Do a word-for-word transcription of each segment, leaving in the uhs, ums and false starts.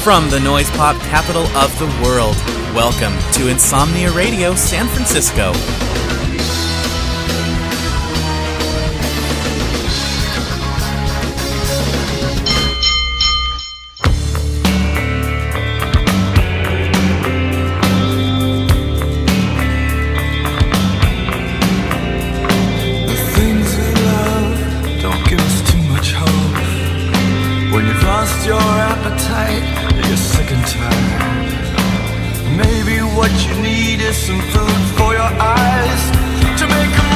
From the noise pop capital of the world, welcome to Insomnia Radio San Francisco. Your appetite, you're sick and tired. Maybe what you need is some food for your eyes to make them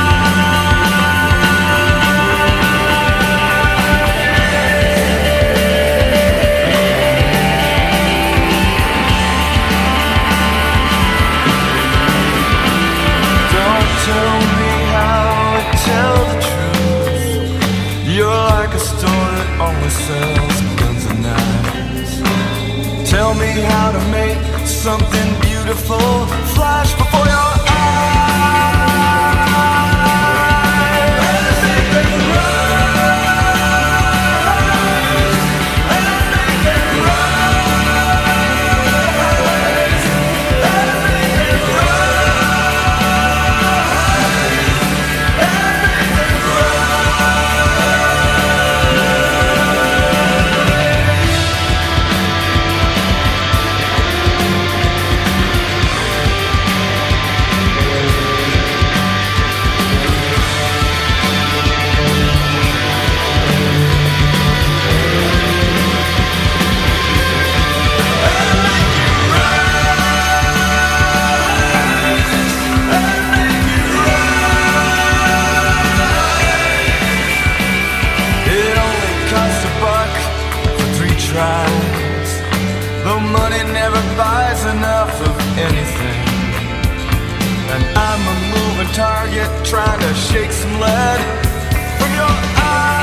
Don't tell me how to tell the truth. You're like a store that only sells guns and knives. Tell me how to make something beautiful flash before your eyes. And make it rise. And make it rise. And make it rise. And make it though money never buys enough of anything. And I'm a moving target trying to shake some lead from your eyes.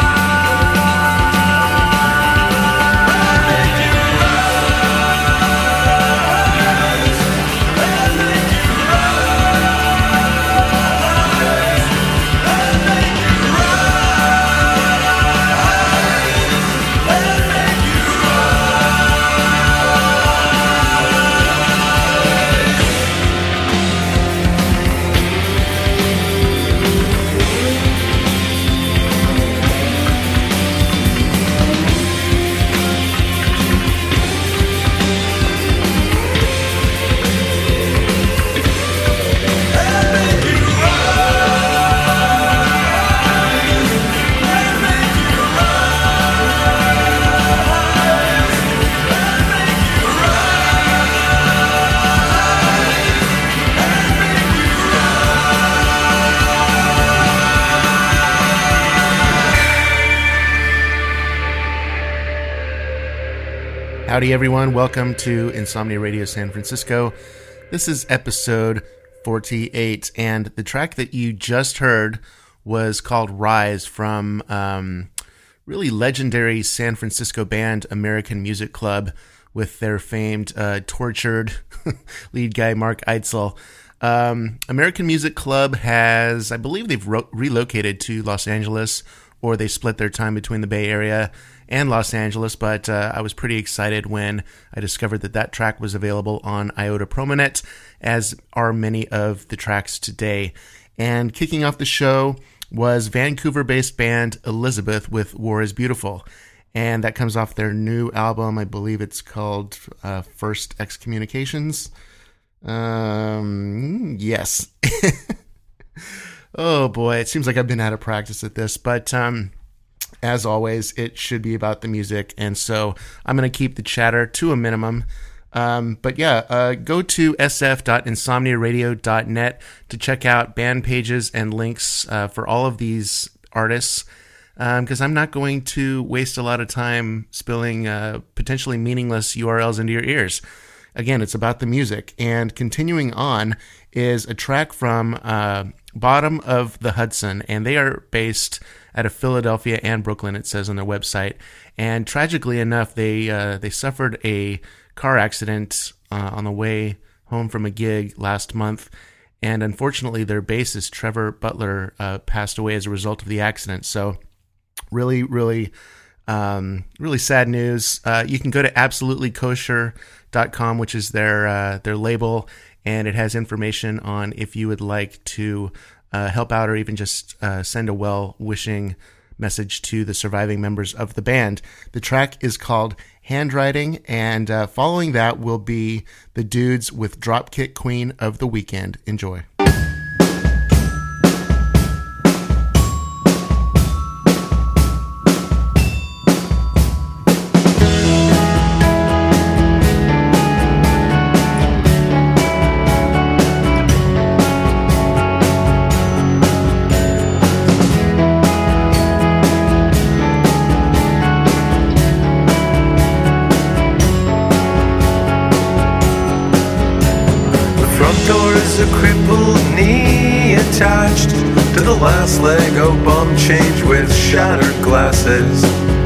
And make you rise. And make you rise. And make you rise. And make you Howdy everyone, welcome to Insomnia Radio San Francisco. This is episode forty-eight, and the track that you just heard was called Rise from um, really legendary San Francisco band American Music Club with their famed uh, tortured lead guy Mark Eitzel. Um, American Music Club has, I believe they've ro- relocated to Los Angeles, or they split their time between the Bay Area and Los Angeles, but uh, I was pretty excited when I discovered that that track was available on Iota Promonet, as are many of the tracks today. And kicking off the show was Vancouver-based band Elizabeth with War is Beautiful, and that comes off their new album. I believe it's called uh, First Excommunications. Um, yes. Oh boy, it seems like I've been out of practice at this, but um, as always, it should be about the music, and so I'm going to keep the chatter to a minimum. Um, but yeah, uh, go to s f dot insomnia radio dot net to check out band pages and links uh, for all of these artists, because um, I'm not going to waste a lot of time spilling uh, potentially meaningless U R Ls into your ears. Again, it's about the music. And continuing on is a track from uh, Bottom of the Hudson, and they are based out of Philadelphia and Brooklyn, it says on their website. And tragically enough, they uh, they suffered a car accident uh, on the way home from a gig last month, and unfortunately their bassist Trevor Butler uh, passed away as a result of the accident. So really, really Um, really sad news. Uh, you can go to absolutely kosher dot com, which is their uh, their label, and it has information on if you would like to uh, help out or even just uh, send a well-wishing message to the surviving members of the band. The track is called Handwriting, and uh, following that will be the dudes with Dropkick Queen of the Weekend. Enjoy. Attached to the last Lego bum change with shattered glasses.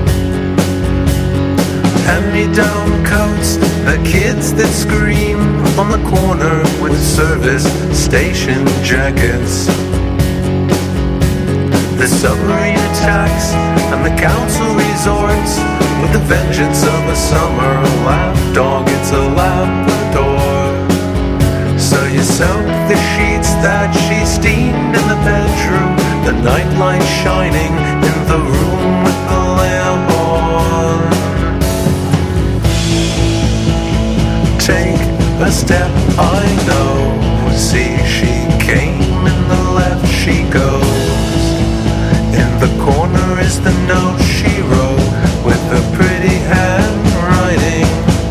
Hand-me-down coats, the kids that scream on the corner with service station jackets. The submarine attacks and the council resorts with the vengeance of a summer lapdog. It's a Labrador. So you soak the sheets that she steamed in the bedroom, the nightlight shining in the room with the lamp on. Take a step, I know. See, she came, in the left she goes. In the corner is the note she wrote with a pretty handwriting.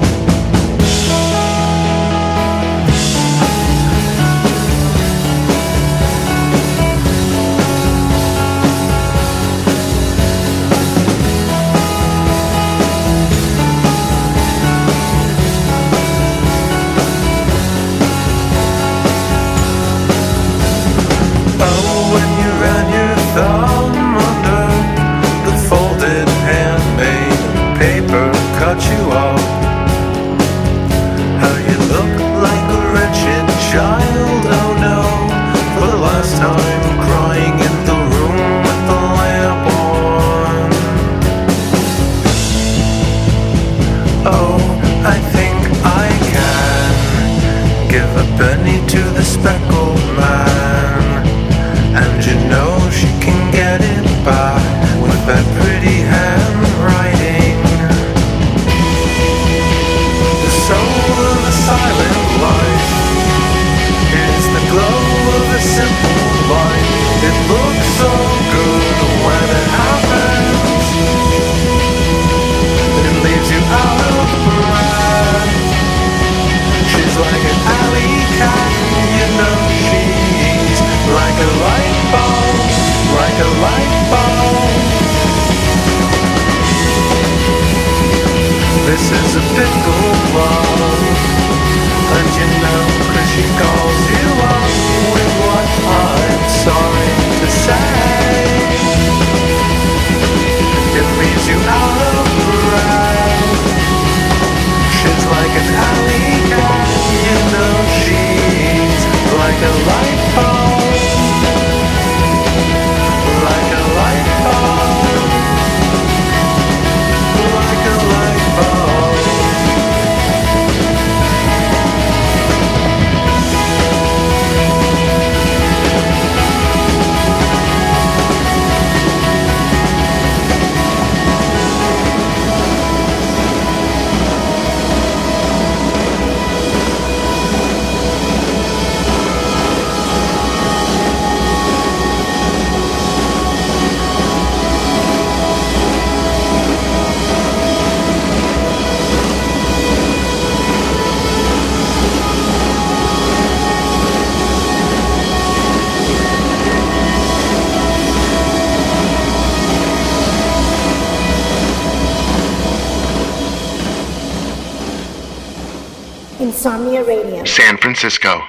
Insomnia Radio, San Francisco.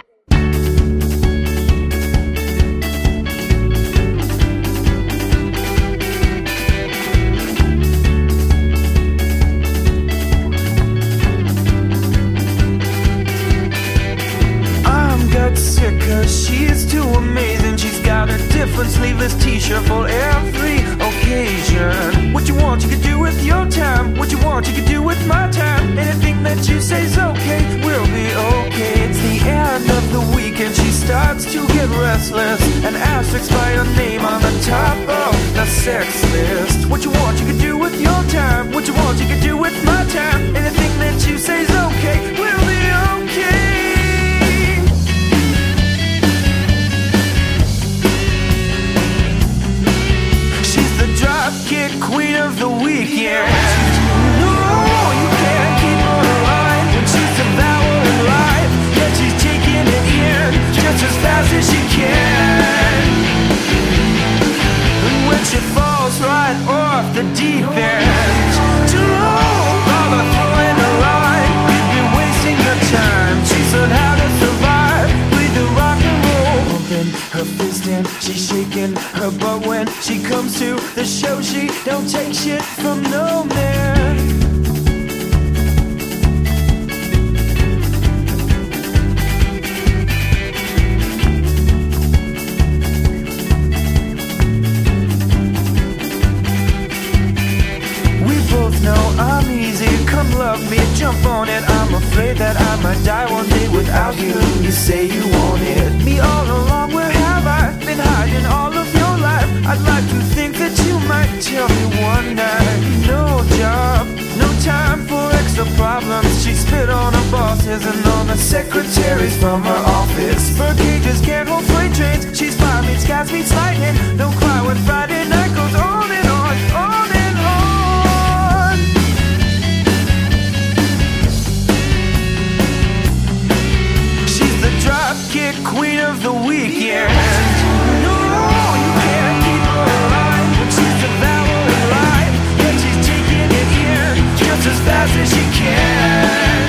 She's too amazing. She's got a different sleeveless t-shirt for every occasion. What you want, you can do with want you can do with my time. Anything that you say's okay, we'll be okay. It's the end of the week and she starts to get restless. An asterisk by your name on the top of the sex list. What you want you can do with your time. What you want you can do with my time. Anything that you say's okay, we'll be okay. Dropkick queen of the weekend. No, you can't keep her alive when she's devouring life. Yet she's taking it in just as fast as she can. And when she falls right off the deep end, too long, while they're throwing her line, you'd be wasting your time. She's learned how to survive with the rock and roll. Pumping her fist in, she's shaking her butt when she comes to the show. She don't take shit from no man. We both know I'm easy. Come love me, jump on it. I'm afraid that I might die one day without you. You say you want it. Me all along, where have I been hiding all of your life? I'd like to think that you might tell me one night. No job, no time for extra problems. She spit on her bosses and on the secretaries from her office. Bird cages can't hold freight trains. She's fire meets gas meets lightning. Don't cry when Friday night goes on and on, on and on. She's the dropkick queen of the weekend. No, you can't keep her alive when she's devouring life. Yet she's taking it in just as fast as she can.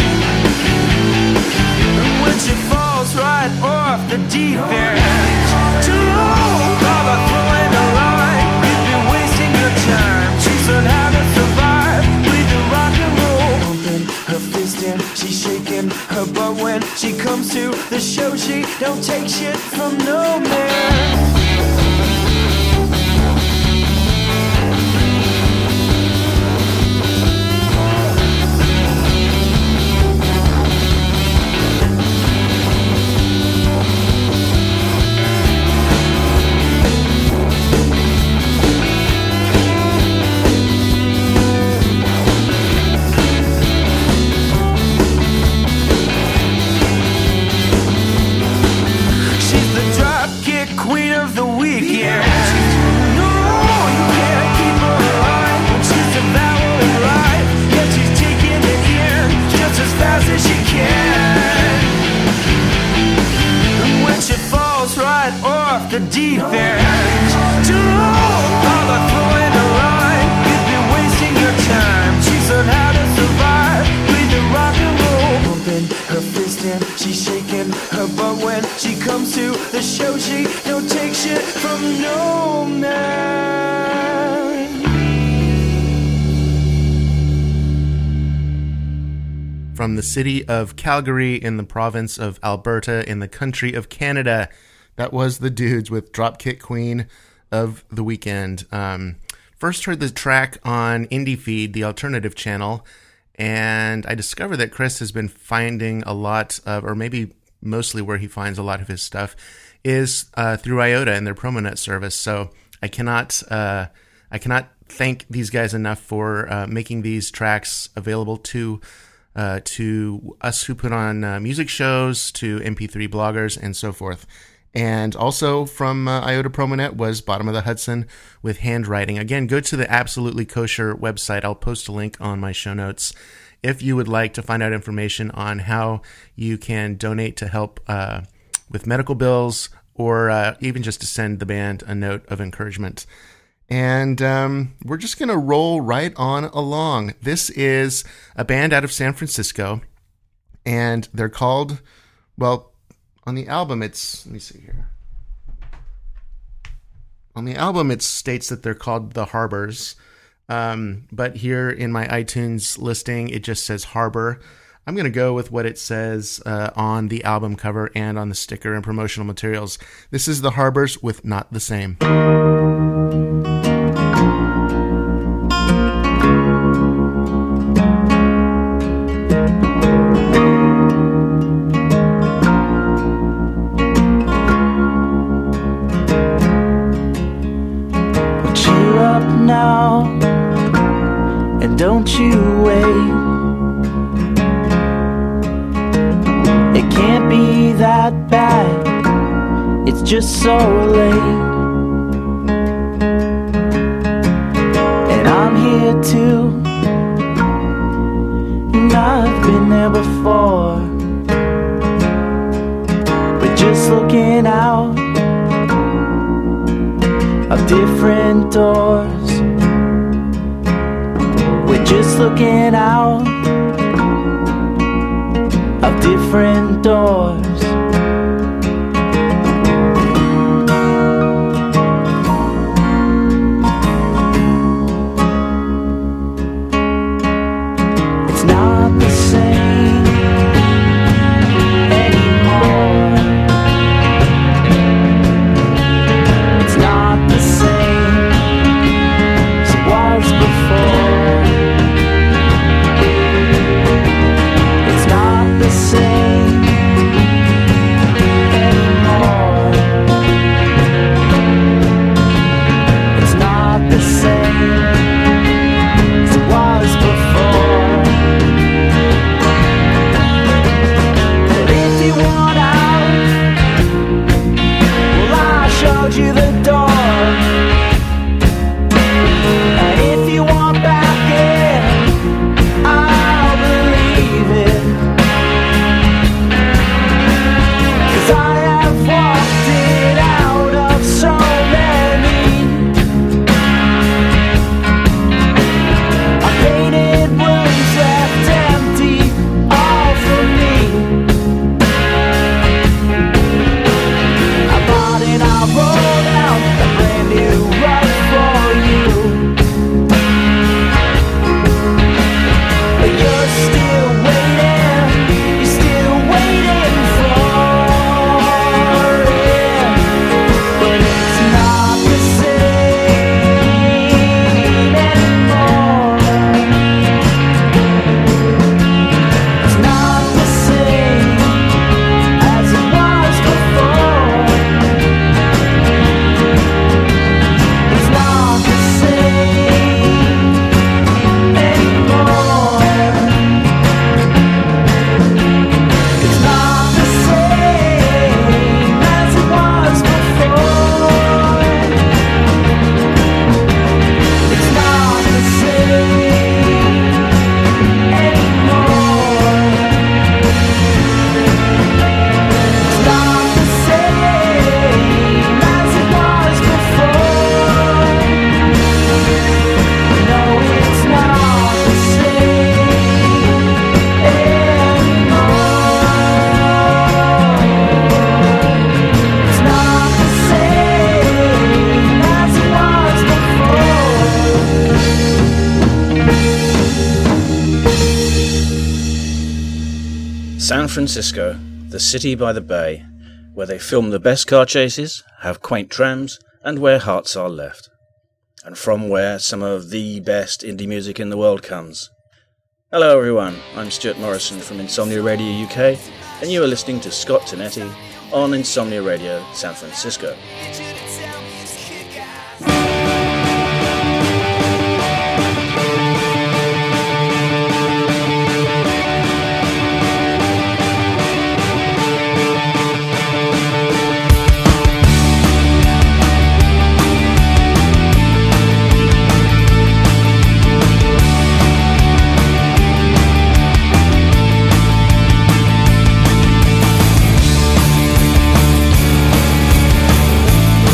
And when she falls right off the deep end, too long, while they're throwing a line, you'd be wasting your time. She's learned how to survive with the rock and roll. Pumping her fist in, she's shaking her butt when she comes to the show. She don't take shit from no man. Queen of the weekend. No, you can't keep her alive when she's devouring life. Yet she's taking it in just as fast as she can. And when she falls right off the deep end, too long, while they're throwing a line, you'd be wasting your time. She's learned how to survive with the rock and roll. Pumping her fist in, she's shaking her butt when she comes to the show. She don't take shit from no man. From the city of Calgary in the province of Alberta in the country of Canada, that was the Dudes with Dropkick Queen of the Weekend. Um, first heard the track on Indie Feed, the alternative channel, and I discovered that Chris has been finding a lot of, or maybe mostly where he finds a lot of his stuff, is uh, through IOTA and their Promonet service. So I cannot, uh, I cannot thank these guys enough for uh, making these tracks available to uh, to us who put on uh, music shows, to M P three bloggers, and so forth. And also from uh, IOTA Promonet was Bottom of the Hudson with Handwriting. Again, go to the Absolutely Kosher website. I'll post a link on my show notes if you would like to find out information on how you can donate to help uh, with medical bills, or uh, even just to send the band a note of encouragement. And um, we're just going to roll right on along. This is a band out of San Francisco, and they're called, well, on the album it's, let me see here. On the album it states that they're called The Harbors, um, but here in my iTunes listing it just says Harbor. I'm going to go with what it says uh, on the album cover and on the sticker and promotional materials. This is The Harbors with Not the Same. don't you wait. It can't be that bad, it's just so late. And I'm here too, and I've been there before. We're just looking out of different doors. We're just looking out of different doors. It's not the same anymore. It's not the same as it was before. It's not the same anymore. It's not the same as it was before. But if you want out, well, I showed you the door. And if you want back in, I'll believe it. 'Cause I have walked it out of so many. I painted rooms left empty, all for me. I bought and I rolled out a brand new rug for you. But you're still waiting, you're still waiting for it. But it's not the same anymore. It's not the same as it was before. It's not the same anymore. It's not the same as it was before. It's not the same anymore. It's not the same as it was before. No, it's not the same anymore. It's not the same as it was before. San Francisco, the city by the bay, where they film the best car chases, have quaint trams, and where hearts are left. And from where some of the best indie music in the world comes. Hello everyone, I'm Stuart Morrison from Insomnia Radio U K, and you are listening to Scott Tonetti on Insomnia Radio San Francisco. It's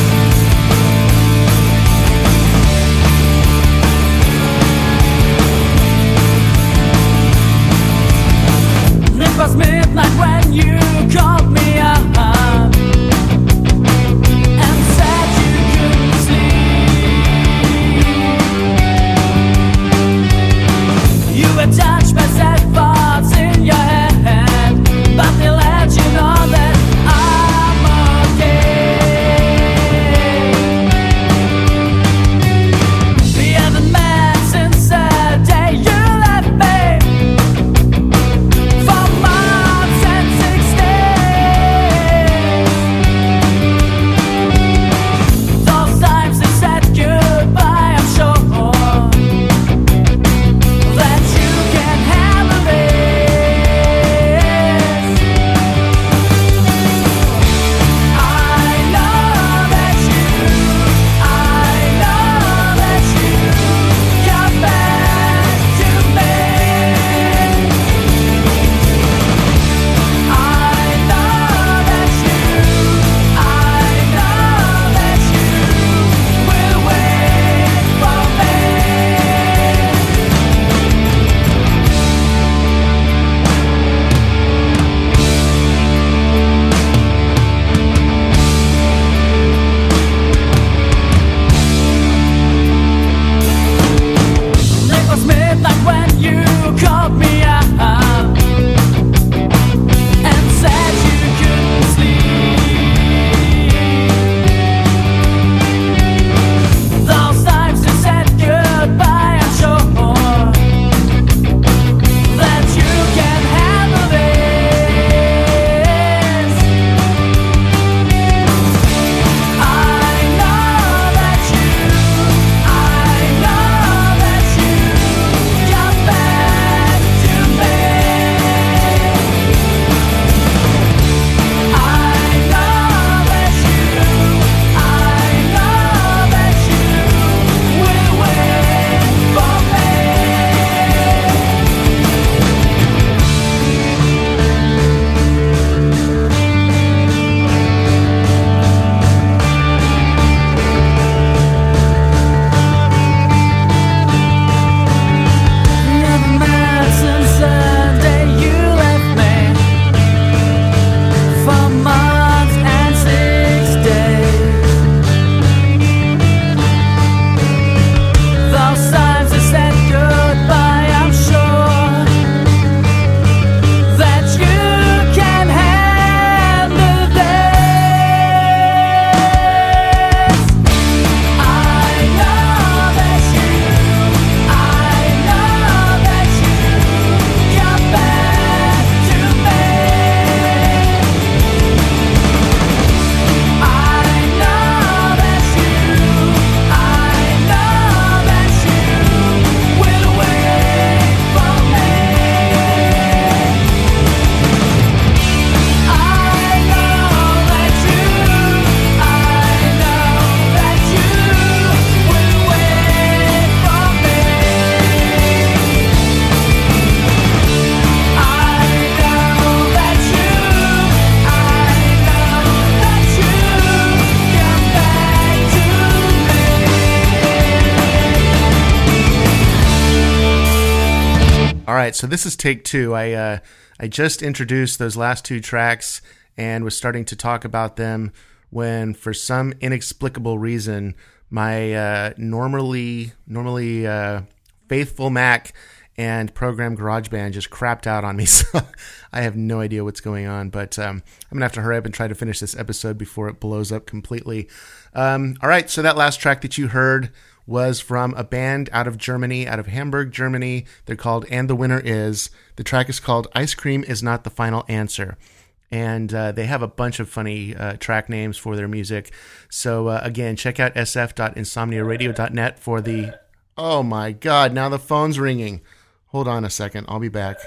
right, so this is take two. I uh, I just introduced those last two tracks and was starting to talk about them when, for some inexplicable reason, my uh, normally normally uh, faithful Mac and program GarageBand just crapped out on me. So I have no idea what's going on, but um, I'm going to have to hurry up and try to finish this episode before it blows up completely. Um, all right, so that last track that you heard was from a band out of Germany, out of Hamburg, Germany. They're called And the Winner Is. The track is called Ice Cream Is Not the Final Answer. And uh, they have a bunch of funny uh, track names for their music. So uh, again, check out s f dot insomnia radio dot net for the... Oh my God, now the phone's ringing. Hold on a second, I'll be back.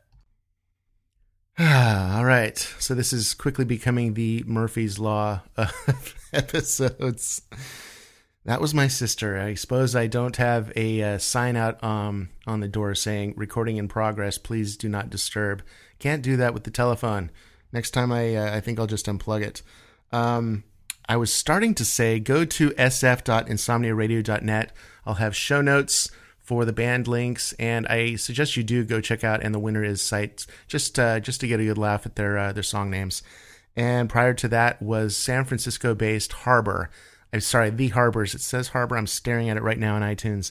All right, so this is quickly becoming the Murphy's Law of episodes. That was my sister. I suppose I don't have a uh, sign out um, on the door saying recording in progress, please do not disturb. Can't do that with the telephone. Next time I uh, I think I'll just unplug it. Um, I was starting to say go to s f dot insomnia radio dot net. I'll have show notes for the band links, and I suggest you do go check out And the Winner Is site just uh, just to get a good laugh at their uh, their song names. And prior to that was San Francisco-based Harbor. I'm sorry, The Harbors. It says Harbor. I'm staring at it right now on iTunes.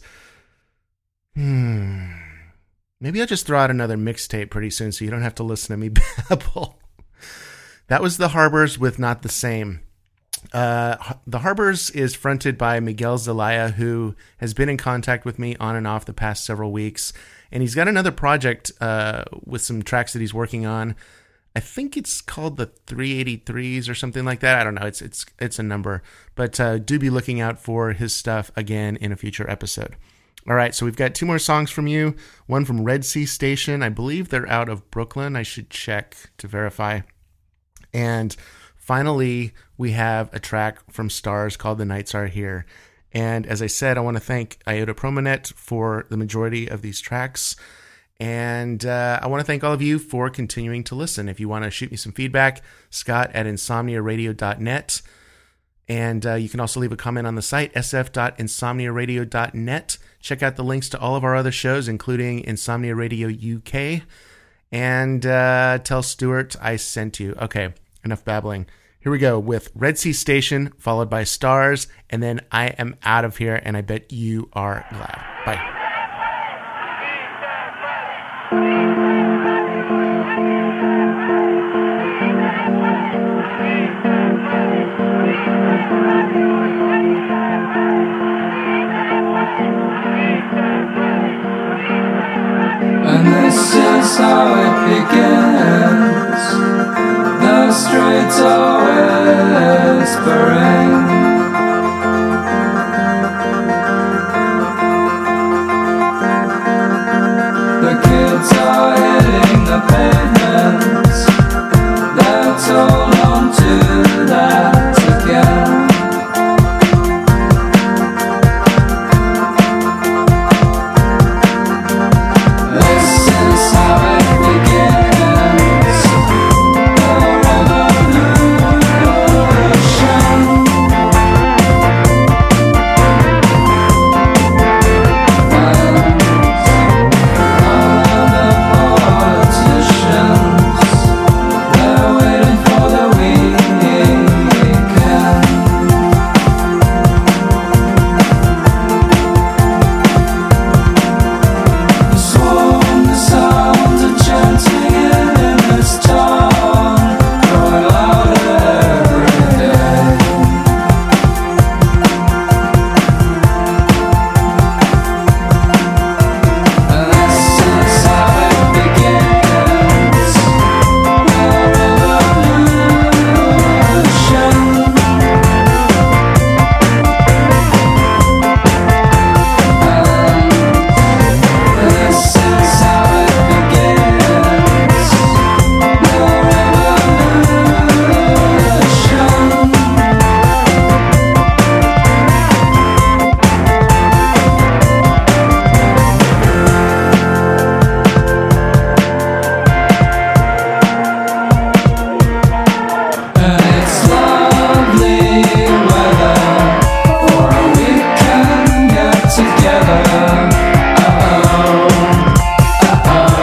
Hmm. Maybe I'll just throw out another mixtape pretty soon so you don't have to listen to me babble. That was The Harbors with Not the Same. Uh, the Harbors is fronted by Miguel Zelaya, who has been in contact with me on and off the past several weeks. And he's got another project uh, with some tracks that he's working on. I think it's called the three eighty-threes or something like that. I don't know. It's it's it's a number. But uh, do be looking out for his stuff again in a future episode. All right, so we've got two more songs from you. One from Red Sea Station. I believe they're out of Brooklyn. I should check to verify. And finally, we have a track from Stars called The Nights Are Here. And as I said, I want to thank Iota Promonet for the majority of these tracks. And uh, I want to thank all of you for continuing to listen. If you want to shoot me some feedback, Scott at insomnia radio dot net. And uh, you can also leave a comment on the site, s f dot insomnia radio dot net. Check out the links to all of our other shows, including Insomnia Radio U K. And uh, tell Stuart I sent you. Okay, enough babbling. Here we go with Red Sea Station, followed by Stars, and then I am out of here, and I bet you are glad. Bye. And this is how it begins. The streets are whispering. The kids are hitting the pavements. Let's hold on to that again. Together, uh-oh, uh-oh.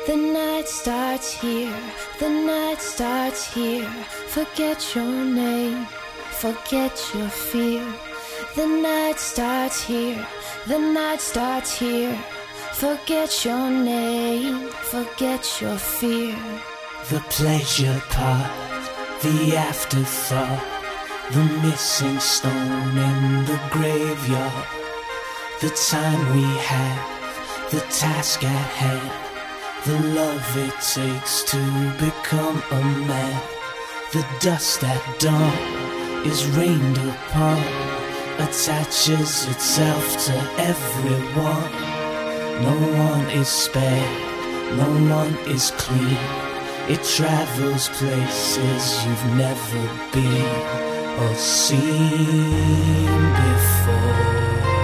The night starts here, the night starts here. Forget your name, forget your fear. The night starts here, the night starts here. Forget your name, forget your fear. The pleasure part, the afterthought, the missing stone in the graveyard. The time we have, the task at hand, the love it takes to become a man. The dust at dawn is rained upon, attaches itself to everyone. No one is spared, no one is clean. It travels places you've never been or seen before.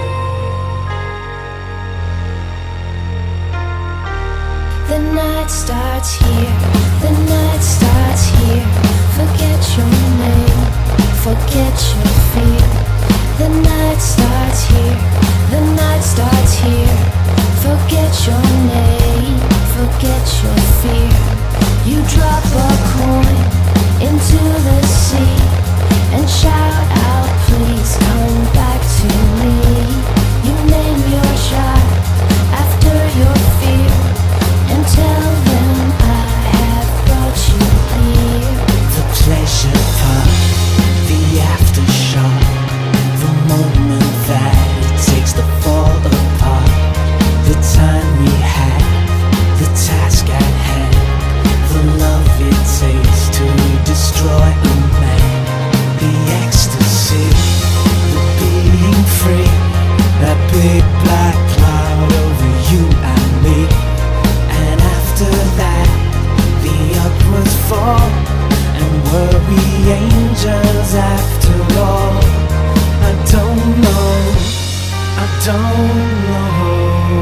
The night starts here, the night starts here. Forget your name, forget your fear. The night starts here, the night starts here. Forget your name, forget your fear. You drop a coin into the sea and shout out, please come back to me. You name your shot after your fear and tell them I have brought you here. The pleasure part, the aftershock, the moment that it takes to fall apart. The time we have, the task at hand, the love it takes to destroy a man. The ecstasy, the being free, that big black cloud over you and me. And after that, the upwards fall. And were we angels after all? I don't know, I don't know.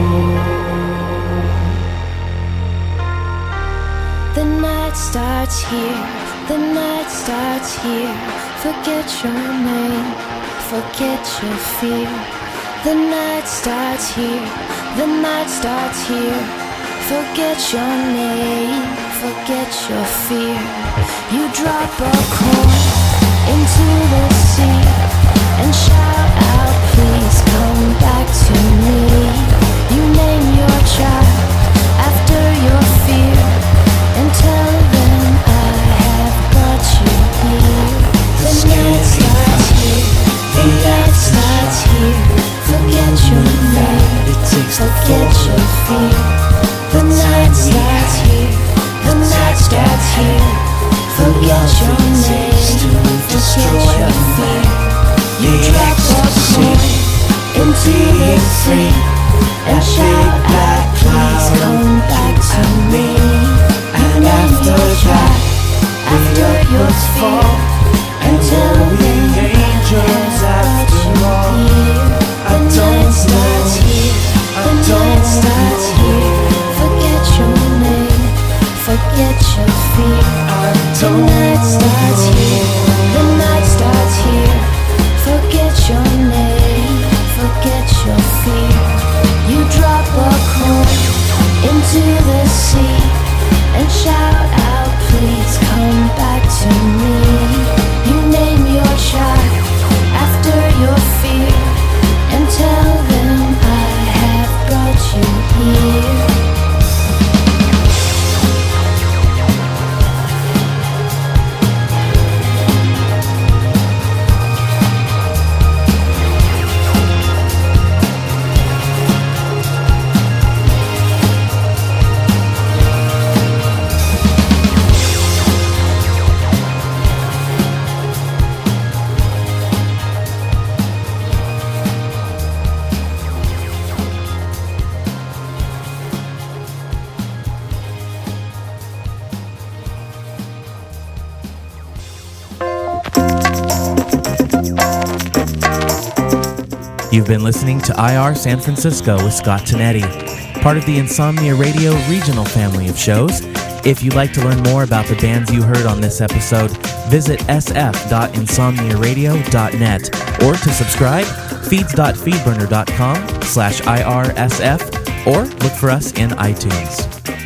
The night starts here, the night starts here. Forget your name, forget your fear. The night starts here, the night starts here. Forget your name, forget your fear. You drop a coin into the sea and shout out, please come back to me. You name your child after your fear and tell them I have brought you here. The night starts here, the night starts here. Forget your name, forget your fear. The night starts here, the night starts here. Forget your name, destroy your fear. You drop a coin into the sea and shout out, please come back to me. And after that, after your fear, and tell them angels after all. The night starts here, the night starts here. Forget your name, forget your fear. The night starts here, the night starts here. Forget your name, forget your fear. You drop a coin into the sea and shout out, please come back to me. You name your child after your fear and tell them I have brought you here. You've been listening to I R San Francisco with Scott Tonetti, part of the Insomnia Radio regional family of shows. If you'd like to learn more about the bands you heard on this episode, visit s f dot insomnia radio dot net, or to subscribe, feeds dot feedburner dot com slash I R S F, or look for us in iTunes.